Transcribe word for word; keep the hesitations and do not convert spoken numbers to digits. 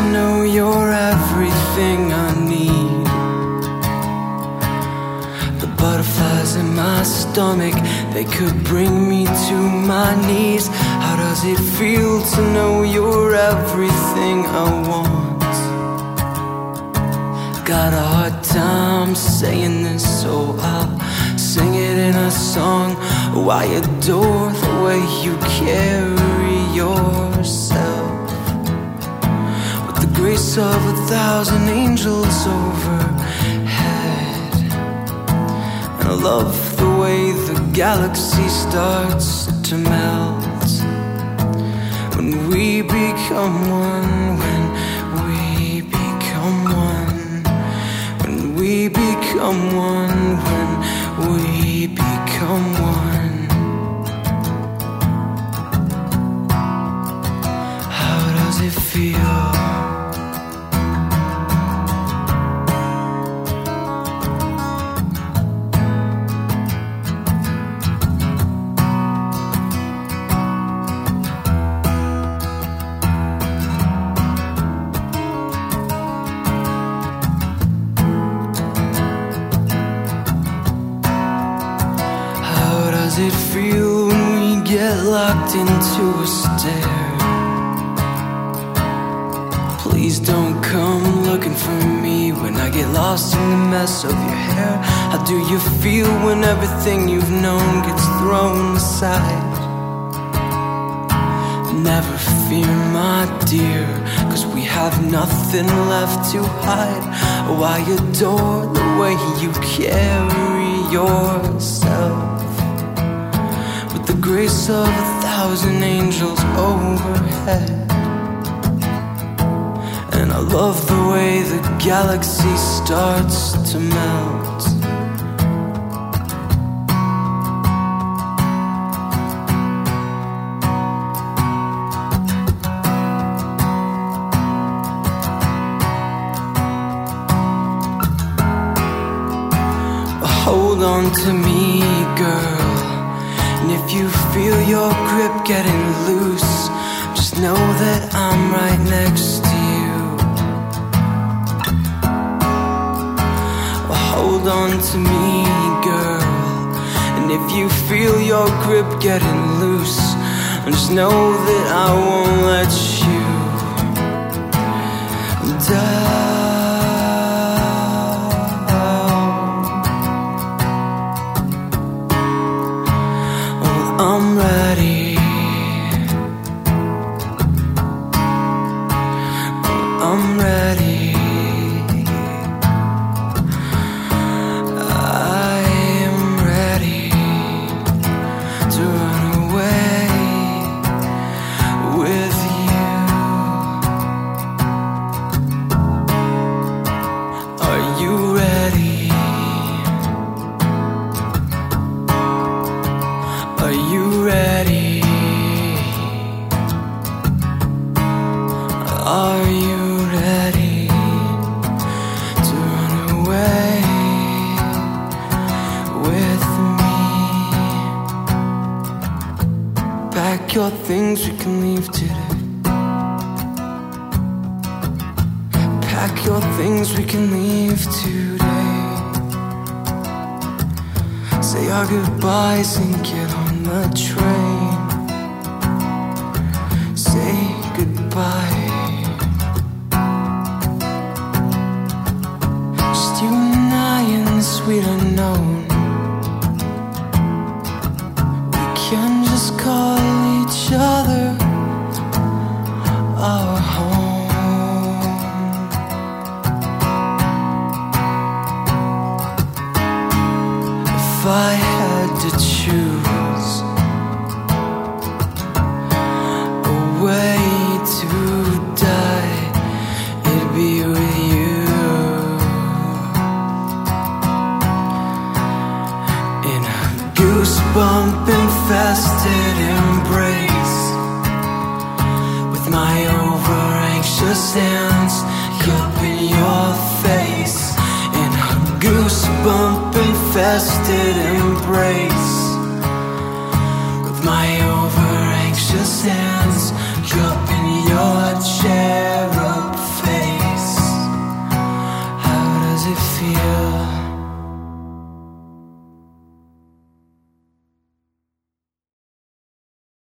know you're everything I need. The butterflies in my stomach, they could bring me to my knees. How does it feel to know you're everything I want? Got a hard time saying this, so I'll sing it in a song. Oh, I adore the way you carry yourself, with the grace of a thousand angels overhead. And I love the way the galaxy starts to melt when we become one, when we become one, when we become one, when we become one. How does it feel? How does it feel when we get locked into a stare? Please don't come looking for me when I get lost in the mess of your hair. How do you feel when everything you've known gets thrown aside? Never fear, my dear, 'cause we have nothing left to hide. Oh, I adore the way you carry yourself, the grace of a thousand angels overhead. And I love the way the galaxy starts to melt. Hold on to me, girl. And if you feel your grip getting loose, just know that I'm right next to you. Hold on to me, girl. And if you feel your grip getting loose, just know that I won't let you down. I'm ready. I'm ready. I am ready to run away with you. Are you ready? Are you ready? Are you ready to run away with me? Pack your things, we can leave today. Pack your things, we can leave today. Say our goodbyes and get on the train. Say goodbye. Just you and I in the sweet unknown. We can just call each other our home. If I had to choose a way to die, it'd be with you. In a goosebump infested embrace, with my over anxious hands cupping your face. In a goosebump infested embrace, with my over anxious hands cupping your cherry